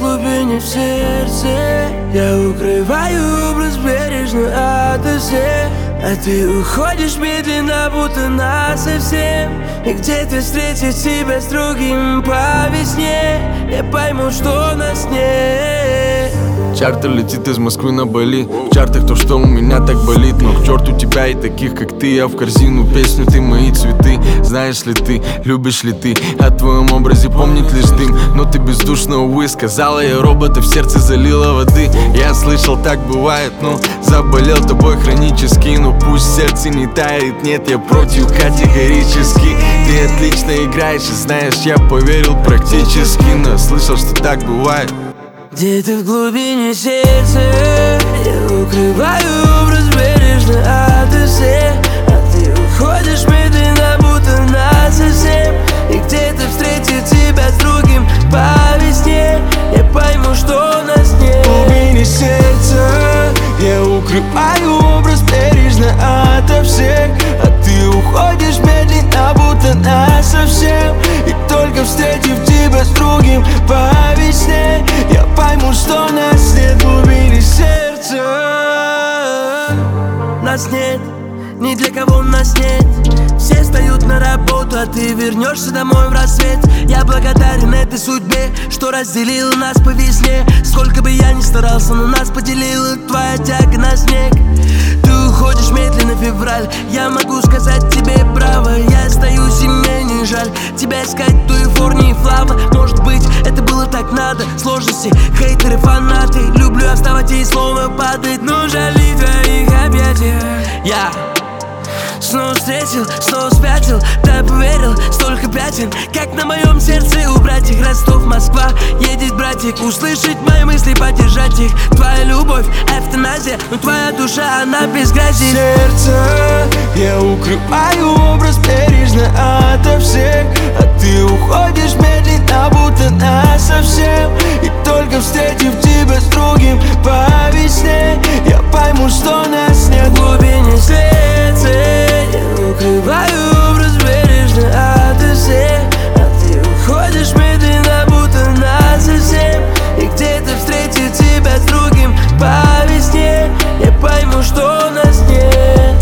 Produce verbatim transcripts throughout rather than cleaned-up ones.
глубине в сердце. Я укрываю образ бережно ото всех, а ты уходишь медленно, будто насовсем. И где-то встретить тебя с другим по весне, я пойму, что нас нет. Чартер летит из Москвы на Бали. В чартах то, что у меня так болит. Но к черту тебя и таких, как ты. Я в корзину песню, ты мои цветы. Знаешь ли ты, любишь ли ты? О твоем образе помнит лишь дым. Но ты бездушно, увы, сказала я робота, в сердце залила воды. Я слышал, так бывает, но заболел тобой хронически. Но пусть сердце не тает, нет, я против категорически. Ты отлично играешь и знаешь, я поверил практически. Но слышал, что так бывает. Где-то в глубине сердца я укрываю образ бережно ото всех, а ты уходишь медленно, будто насовсем. И где-то встретить тебя с другим по весне, я пойму, что нас нет. В глубине сердца я укрываю образ бережно ото всех, а ты уходишь медленно, будто насовсем. И только встретив тебя с другим по весне, я пойму, что нас нет. В глубине сердца нас нет, ни для кого нас нет. Все встают на работу, а ты вернешься домой в рассвет. Я благодарен этой судьбе, что разделила нас по весне. Сколько бы я ни старался, но нас поделила твоя тяга на снег. Ты уходишь медленно, февраль, я могу сказать тебе браво. Я остаюсь, и мне не жаль тебя искать, ту эйфорию и флава. Может быть, это было так надо. Сложности, хейтеры, фанаты. Люблю оставать и словно падает, но жали твоих объятиях. Я снова встретил, снова спятил, да поверил, столько пятен, как на моем сердце у братьев. Ростов, Москва, едет братик, услышать мои мысли, поддержать их. Твоя любовь, эвтаназия, но твоя душа, она без грязи. Сердце я укрываю образ бережно ото всех, а ты уходишь медленно, будто насовсем. И только встретив тебя с другим по весне, я пойму, что нас нет. В глубине сердца я укрываю образ бережно ото всех, а ты уходишь медленно, будто насовсем. И где-то встретить тебя с другим по весне, я пойму, что нас нет.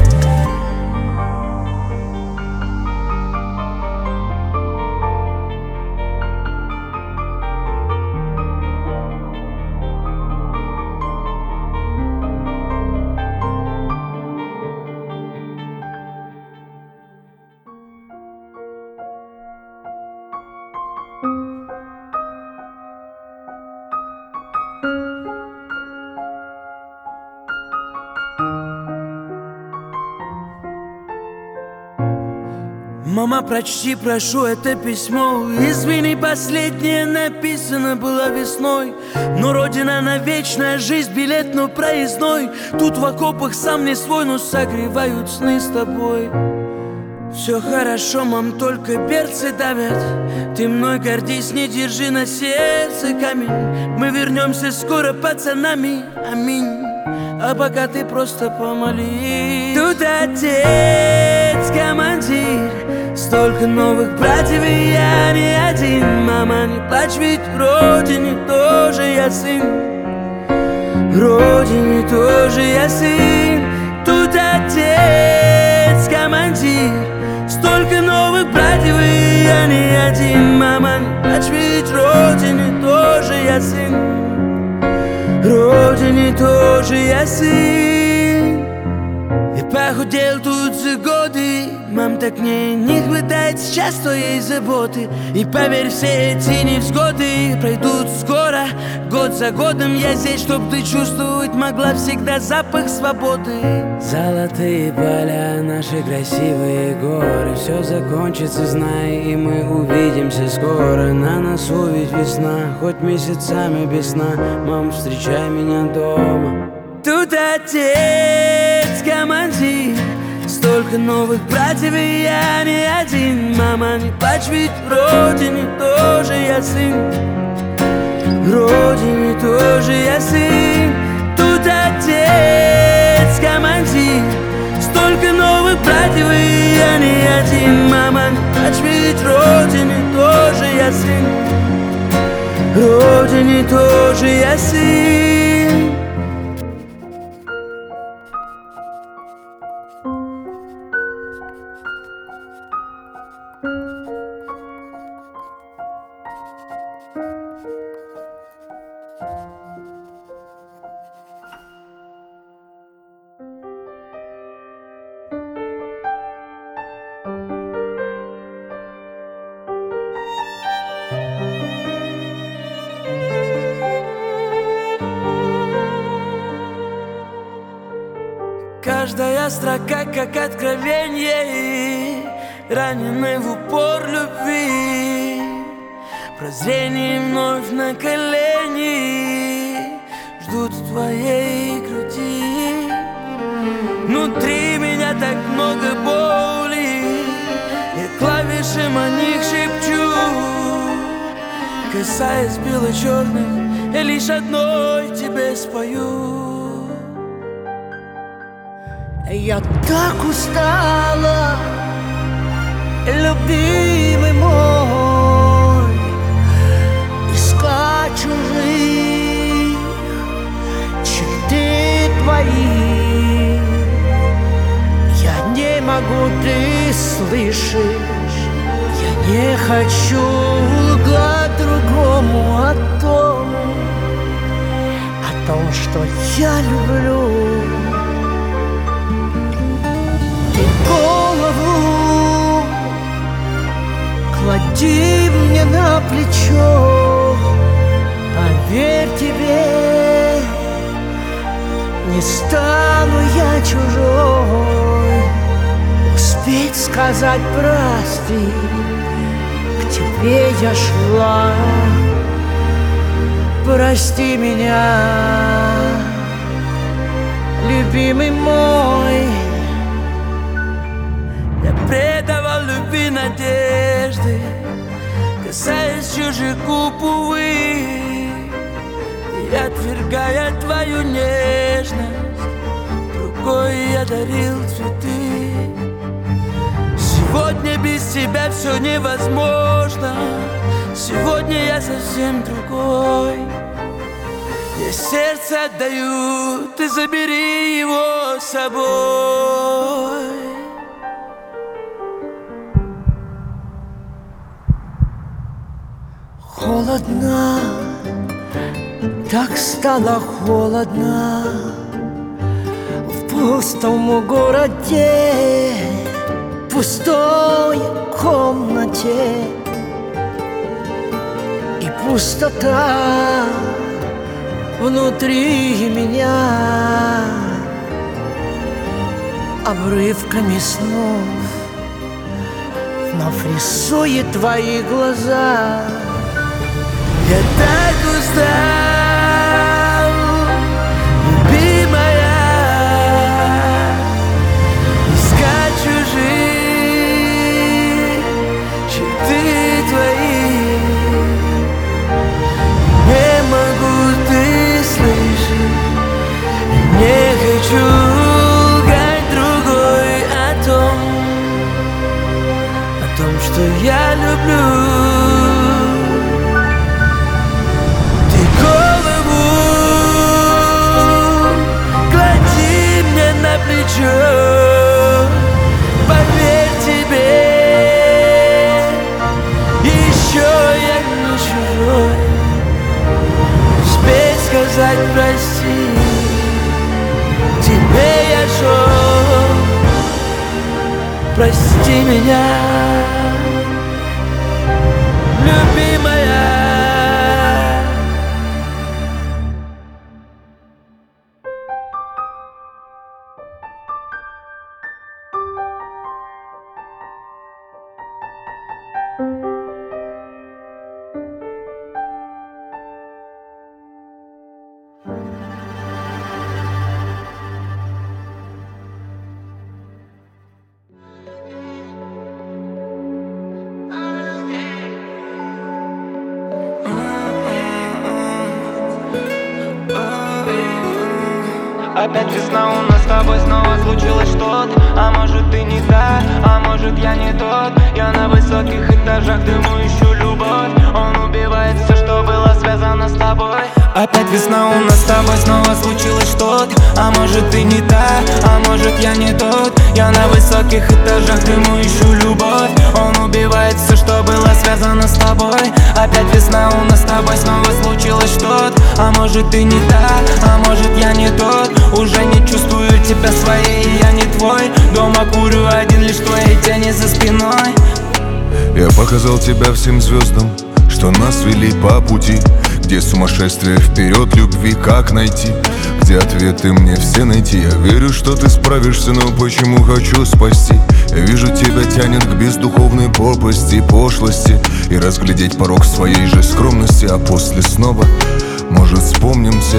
Мама, прочти, прошу, это письмо. Извини, последнее написано было весной. Но родина навечная, жизнь билет, но проездной. Тут в окопах сам не свой, но согревают сны с тобой. Все хорошо, мам, только перцы давят. Ты мной гордись, не держи на сердце камень. Мы вернемся скоро пацанами, аминь. А пока ты просто помолись. Тут отец, командир, столько новых братьев, и я не один. Мама, не плачь, ведь в родине тоже я сын. В родине тоже я сын. Тут отец, командир, столько новых братьев, и я не один. Мама, не плачь, ведь в родине тоже я сын. В родине тоже я сын. Я похудел тут за годы, мам, так мне не хватает сейчас твоей заботы. И поверь, все эти невзгоды пройдут скоро. Год за годом я здесь, чтоб ты чувствовать могла всегда запах свободы. Золотые поля, наши красивые горы. Все закончится, знай, и мы увидимся скоро. На носу ведь весна, хоть месяцами без сна. Мам, встречай меня дома. Тут отец, командир, столько новых братьев, и я не один. Мама, не плачь, ведь в родине тоже я сын. В родине тоже я сын. Тут отец, командир, столько новых братьев, и я не один. Мама, не плачь, ведь в родине тоже я сын. Родине тоже я сын. Каждая строка как откровение, раненый в упор любви. Прозрение вновь на колени ждут в твоей груди. Внутри меня так много боли, я клавиши о них шепчу. Касаясь бело-черных, я лишь одной тебе спою. Я так устала, любимый мой, искать чужих черты твои. Я не могу, ты слышишь, я не хочу лгать другому о том, о том, что я люблю. Голову клади мне на плечо, поверь тебе, не стану я чужой. Успеть сказать прости, к тебе я шла, прости меня, любимый мой. Предавал любви надежды, касаясь чужих губ, увы, и отвергая твою нежность, другой я дарил цветы. Сегодня без тебя все невозможно, сегодня я совсем другой. Я сердце отдаю, ты забери его с собой. Холодно, так стало холодно в пустом городе, пустой комнате, и пустота внутри меня обрывками снов вновь рисует твои глаза. Я так устал, любимая, искать чужие черты твои. Не могу, ты слышишь, не хочу лгать другой о том, о том, что я люблю. Поверь тебе, еще я не чужой. Успей сказать прости, тебе я шел. Прости меня, любимая. Опять весна, у нас с тобой снова случилось что-то. А может ты не та, а может я не тот. Я на высоких этажах дыму ищу любовь. Он убивает все, что было связано с тобой. Опять весна, у нас с тобой снова случилось что-то. А может ты не та, а может я не тот. Я на высоких этажах дыму ищу любовь. Он убивает все, что было связано с тобой. Опять весна, у нас с тобой снова случилось что-то. А может ты не та, а может я не тот. Уже не чувствую тебя своей, я не твой. Дома курю один, лишь твои тени за спиной. Я показал тебя всем звездам, что нас вели по пути, где сумасшествие вперед, любви как найти, где ответы мне все найти. Я верю, что ты справишься, но почему хочу спасти? Я вижу, тебя тянет к бездуховной пропасти, пошлости, и разглядеть порог своей же скромности. А после снова, может, вспомнимся,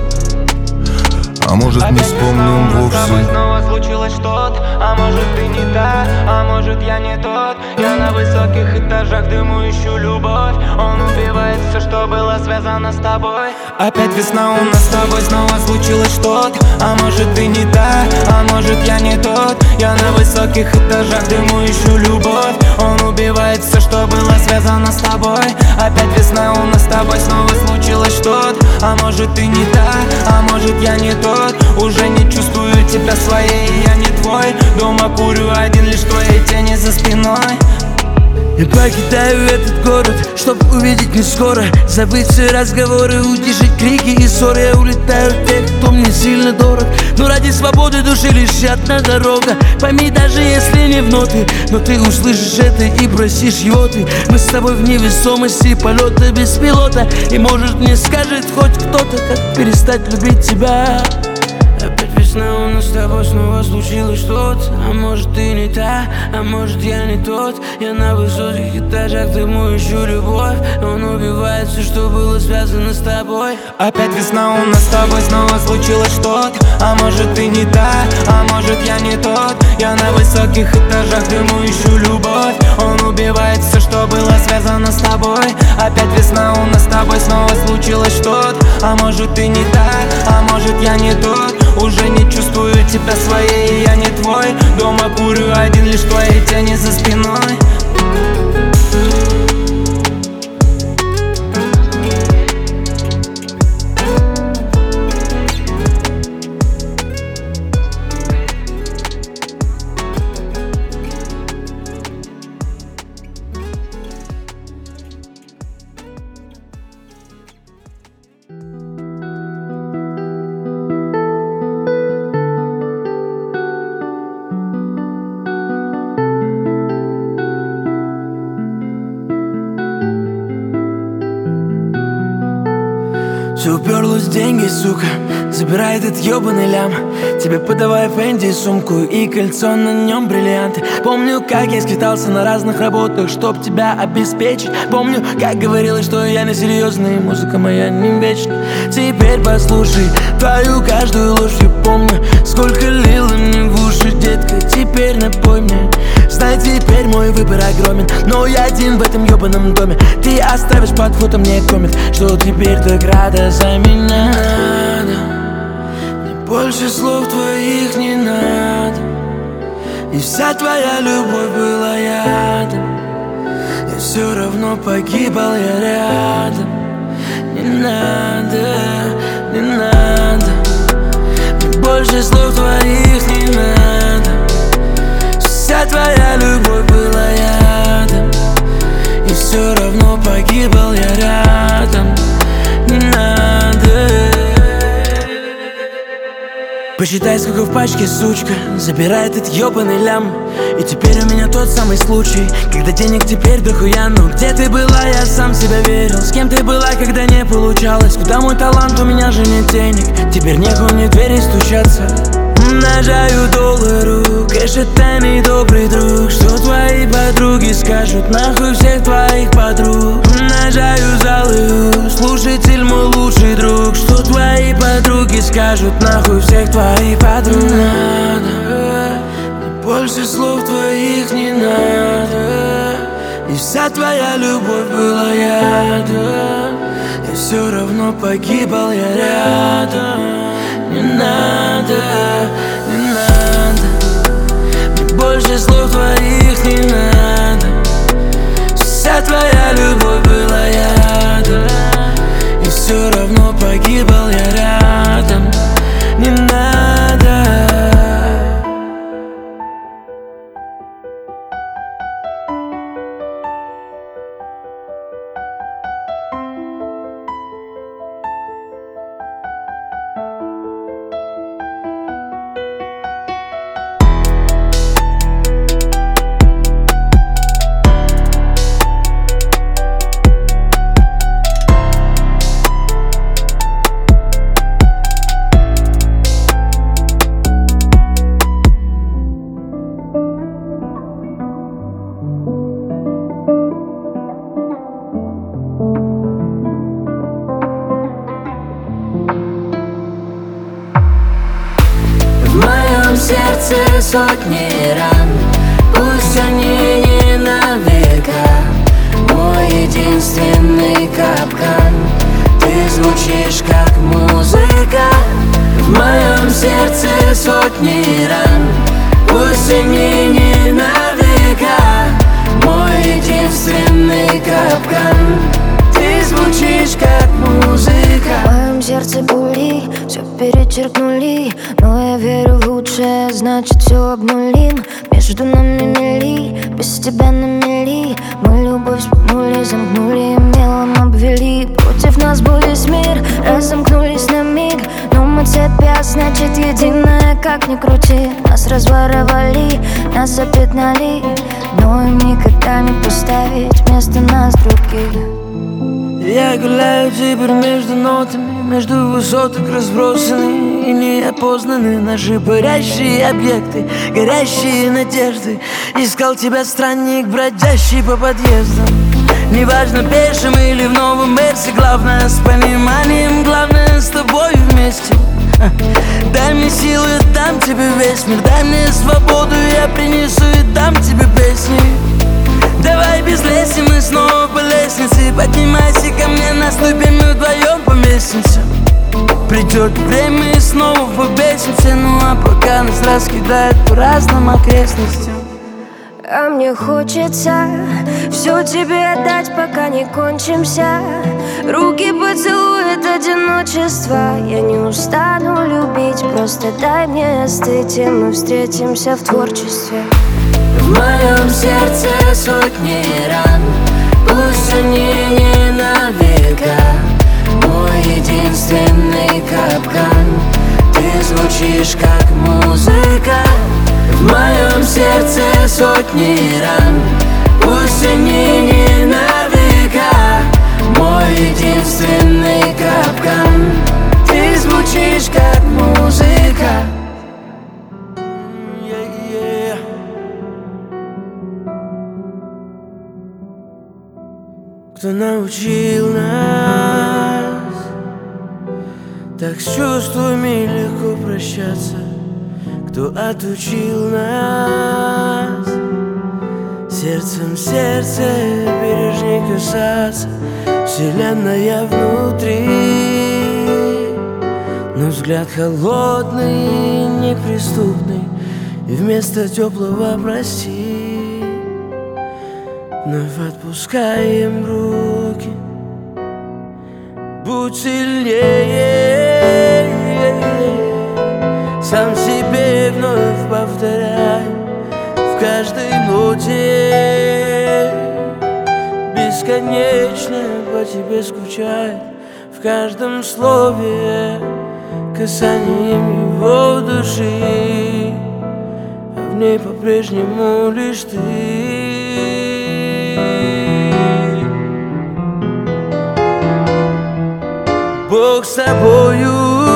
а может не вспомним вовсе. С тобой снова случилось что-то. А может ты не та, а может я не тот. Я на высоких этажах дыму ищу любовь. Он убивает все, что было связано с тобой. Опять весна, у нас с тобой снова случилось что-то. А может ты не та, а может я не тот. Я на высоких этажах дыму ищу любовь. Он убивает все, что было связано с тобой. Опять весна, у нас с тобой снова случилось что-то. А может ты не та, а может я не тот. Уже не чувствую тебя своей, я не твой. Дома курю один, лишь твои тени за спиной. Я покидаю этот город, чтоб увидеть не скоро. Забыть все разговоры, утешить крики и ссоры. Я улетаю от тех, кто мне сильно дорог. Но ради свободы души лишь одна дорога. Пойми, даже если не в ноты, но ты услышишь это и бросишь его ты. Мы с тобой в невесомости полета без пилота. И может мне скажет хоть кто-то, как перестать любить тебя. Опять весна, у нас с тобой снова случилось что-то. А может ты не та, а может я не тот. Я на высоких этажах дыму ищу любовь. Он убивает все, что было связано с тобой. Опять весна, у нас с тобой снова случилось что-то. А может ты не та, а может я не тот. Я на высоких этажах дыму ищу любовь. Он убивает все, что было связано с тобой. Опять весна, у нас с тобой снова случилось что-то. А может ты не та, а может я не тот. Уже не чувствую тебя своей, я не твой. Дома курю один, лишь твои тени за спиной. Все уперлось в деньги, сука. Забирай этот ебаный лям. Тебе подавай Фенди сумку и кольцо, на нем бриллианты. Помню, как я скитался на разных работах, чтоб тебя обеспечить. Помню, как говорилось, что я не серьезный, музыка моя не вечна. Теперь послушай твою каждую ложь. Я помню, сколько лила мне в уши, детка. Теперь напой мне. Знай, теперь мой выбор огромен, но я один в этом ебаном доме. Ты оставишь под фото мне коммент, что теперь так рада за меня. Мне больше слов твоих не надо, и вся твоя любовь была ядом. И все равно погибал я рядом. Не надо, не надо. Мне больше слов твоих не надо. Вся твоя любовь была ядом, и все равно погибал я рядом. Не надо. Посчитай, сколько в пачке, сучка. Забирай этот ебаный лям. И теперь у меня тот самый случай, когда денег теперь дохуя. Но где ты была, я сам себя верил. С кем ты была, когда не получалось? Куда мой талант, у меня же нет денег. Теперь нехуй мне в двери стучаться. Умножаю доллары, кэш это не добрый друг. Что твои подруги скажут, нахуй всех твоих подруг. Умножаю залы, слушатель мой лучший друг. Что твои подруги скажут, нахуй всех твоих подруг. Надо, мне больше слов твоих не надо. И вся твоя любовь была ядом, и все равно погибал я рядом. не надо, не надо. Мне больше слов твоих не надо. Вся твоя любовь была ядом, и все равно погибал я рядом. Не надо. В моем сердце сотни ран, пусть они не на века. Мой единственный капкан, ты звучишь как музыка. В моем сердце сотни ран, пусть они не на века. Мой единственный капкан, ты звучишь как музыка. В моем сердце пули, все перечеркнули, но я верю в лучшее, значит все обнулим. Между нами мели, без тебя на мели. Мы любовь спугнули, замкнули, мелом обвели. Против нас был весь мир, разомкнулись на миг. Но мы цепи, значит единое, как ни крути. Нас разворовали, нас запятнали, но им никогда не поставить вместо нас других. Я гуляю теперь между нотами, между высоток разбросаны и неопознаны наши парящие объекты, горящие надежды. Искал тебя странник, бродящий по подъездам. Неважно, пешим или в новом Мерсе, главное с пониманием, главное с тобой вместе. Дай мне силу, я дам тебе весь мир, дай мне свободу, я принесу и дам тебе песни. Давай без леси, мы снова по лестнице. Поднимайся ко мне, наступим мы вдвоем по лестнице. Придет время и снова побесимся. Ну а пока нас раскидает по разным окрестностям. А мне хочется все тебе отдать, пока не кончимся. Руки поцелует одиночество. Я не устану любить, просто дай мне остыть, и мы встретимся в творчестве. В моем сердце сотни ран, пусть они не на века. Мой единственный капкан, ты звучишь как музыка. В моем сердце сотни ран, пусть они не на века. Мой единственный капкан, ты звучишь как музыка. Кто научил нас так с чувствами легко прощаться? Кто отучил нас сердцем сердце бережней касаться? Вселенная внутри, но взгляд холодный, неприступный, и вместо теплого прости вновь отпускаем руки. Будь сильнее, сам себе вновь повторяй в каждой ноте. Бесконечно по тебе скучает в каждом слове, касанием его души, а в ней по-прежнему лишь ты. Бог с тобою,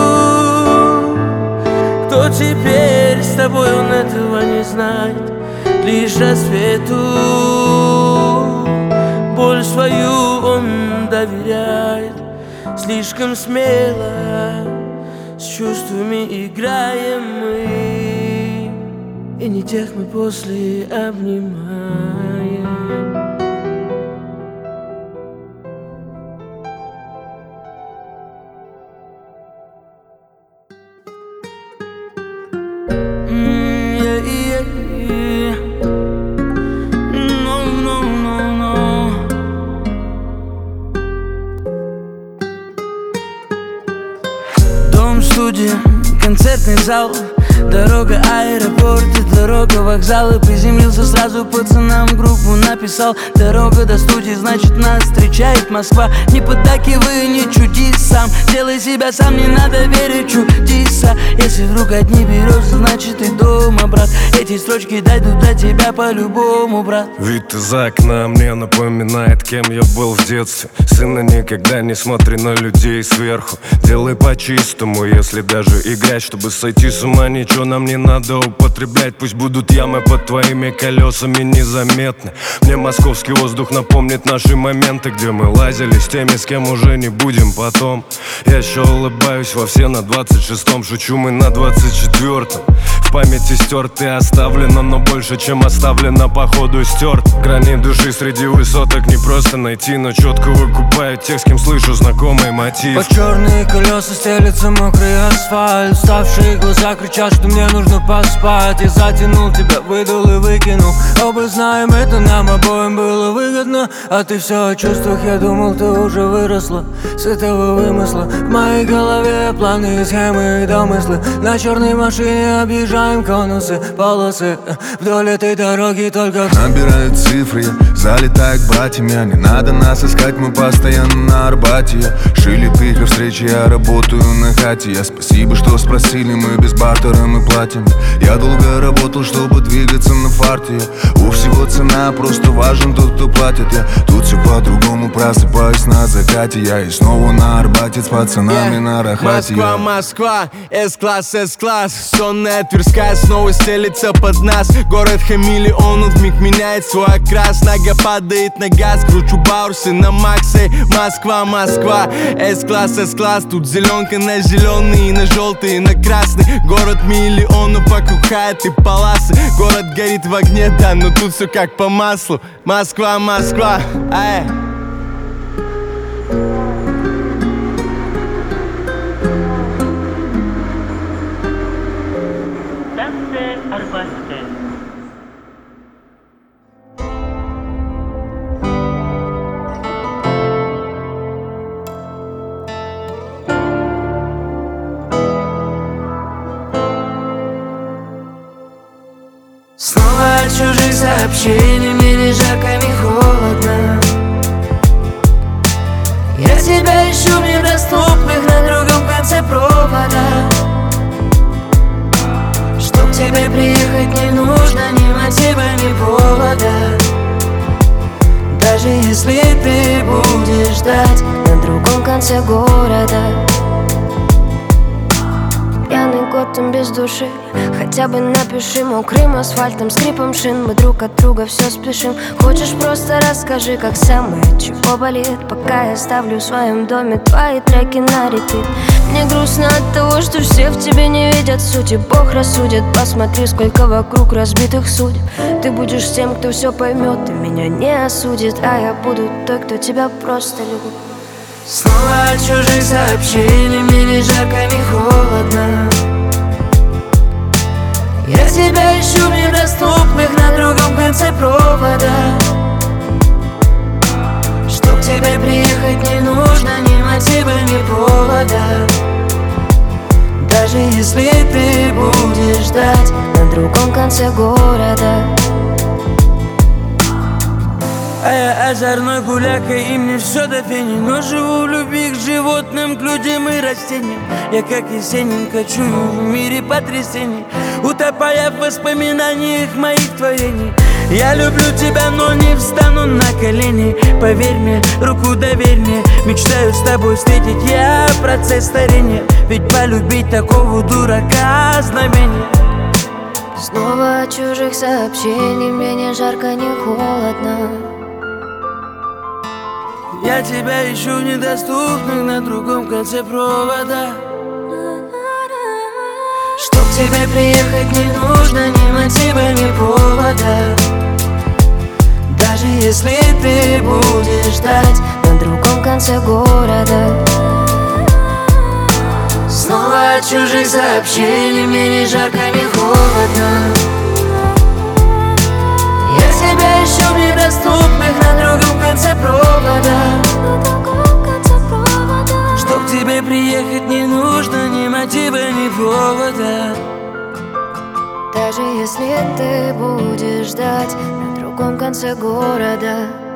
кто теперь с тобой, он этого не знает. Лишь рассвету боль свою он доверяет. Слишком смело с чувствами играем мы, и не тех мы после обнимаем. Идем в студию, концертный зал. Дорога аэропорт и дорога вокзал. И приземлился сразу пацанам, группу написал. Дорога до студии, значит нас встречает Москва. Не поддакивай, не чудись сам. Делай себя сам, не надо верить чудеса. Если вдруг одни берешь, значит ты дома, брат. Эти строчки дойдут до тебя по-любому, брат. Вид из окна мне напоминает, кем я был в детстве. Сына, никогда не смотри на людей сверху. Делай по-чистому, если даже играть, чтобы сойти с ума. Ничего нам не надо употреблять. Пусть будут ямы под твоими колесами незаметны. Мне московский воздух напомнит наши моменты, где мы лазили с теми, с кем уже не будем потом. Я еще улыбаюсь во все на двадцать шестом. Шучу, мы на двадцать четвёртом. В памяти стерт и оставлено, но больше, чем оставлено, походу стерт. Грани души среди высоток не просто найти, но четко выкупаю тех, с кем слышу знакомый мотив. Под черные колеса стелется мокрый асфальт. Уставшие глаза кричат, что мне нужно поспать. Я затянул тебя, выдул и выкинул. Оба знаем, это нам обоим было выгодно. А ты все о чувствах, я думал, ты уже выросла с этого вымысла. В моей голове планы, схемы и домыслы. На черной машине объезжаем конусы, полосы. Вдоль этой дороги только набирают цифры, я залетаю к братьям. Я не надо нас искать, мы постоянно на Арбате. Я шили пихля встречи, я работаю на хате. Я спасибо, что спросили, мы без бартера мы платим. Я долго работал, чтобы двигаться на фарте. Я у всего цена, просто важен тот, кто платит. Я тут все по-другому, просыпаюсь на закате. Я и снова на Арбате с пацанами yeah. на Рахате. Москва, Москва, С-класс, С-класс. Сонная Тверская снова стелится под нас. Город хамелеонов вмиг меняет свой окрас. Нога падает на газ, кручу баурсы на максе. Москва, Москва, С-класс, С-класс. Тут зеленка на зеленый, на желтый, и на красный. Город миллионов, вокруг хайт и паласы. Город горит в огне, да, но тут все как по маслу. Москва, Москва, ай. Станция Арбатская. Снова от чужих сообщений, мне ни жарко, ни холодно. Я тебя ищу в недоступных на другом конце провода. Чтоб к тебе приехать не нужно ни мотива, ни повода. Даже если ты будешь ждать на другом конце города. Пьяный год, там без души. Хотя бы напиши мокрым асфальтом, скрипом шин. Мы друг от друга все спешим. Хочешь, просто расскажи, как самое, чего болит. Пока я ставлю в своем доме твои треки на репит. Мне грустно от того, что все в тебе не видят сути. Бог рассудит, посмотри, сколько вокруг разбитых судеб. Ты будешь тем, кто все поймет и меня не осудит. А я буду той, кто тебя просто любит. Снова от чужих сообщений, мне ни жарко, ни холодно. Я тебя ищу в недоступных на другом конце провода. Чтоб к тебе приехать не нужно ни мотива, ни повода. Даже если ты будешь ждать на другом конце города. А я озорной гуляка, и мне все до фени. Но живу в любви к животным, к людям и растениям. Я как Есенин кочую в мире потрясений, утопая в воспоминаниях моих творений. Я люблю тебя, но не встану на колени. Поверь мне, руку доверь мне. Мечтаю с тобой встретить я процесс старения. Ведь полюбить такого дурака знамение. Снова от чужих сообщений, мне не жарко, не холодно. Я тебя ищу в недоступных на другом конце провода. Чтоб к тебе приехать не нужно ни мотива, ни повода. Даже если ты будешь ждать на другом конце города. Снова от чужих сообщений, мне ни жарко, ни холодно. Я тебя ищу в недоступных на другом конце провода. Чтоб к тебе приехать не нужно ни мотива, мотива, ни повода. Даже если ты будешь ждать на другом конце города,